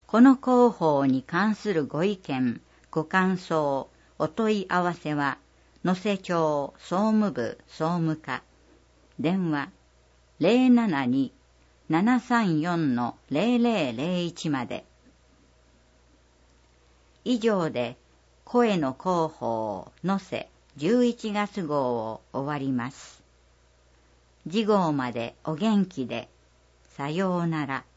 この広報に関するご意見、ご感想、お問い合わせは、能勢町総務部総務課、電話 072-734-0001 まで。以上で、声の広報能勢11月号を終わります。次号までお元気で、さようなら。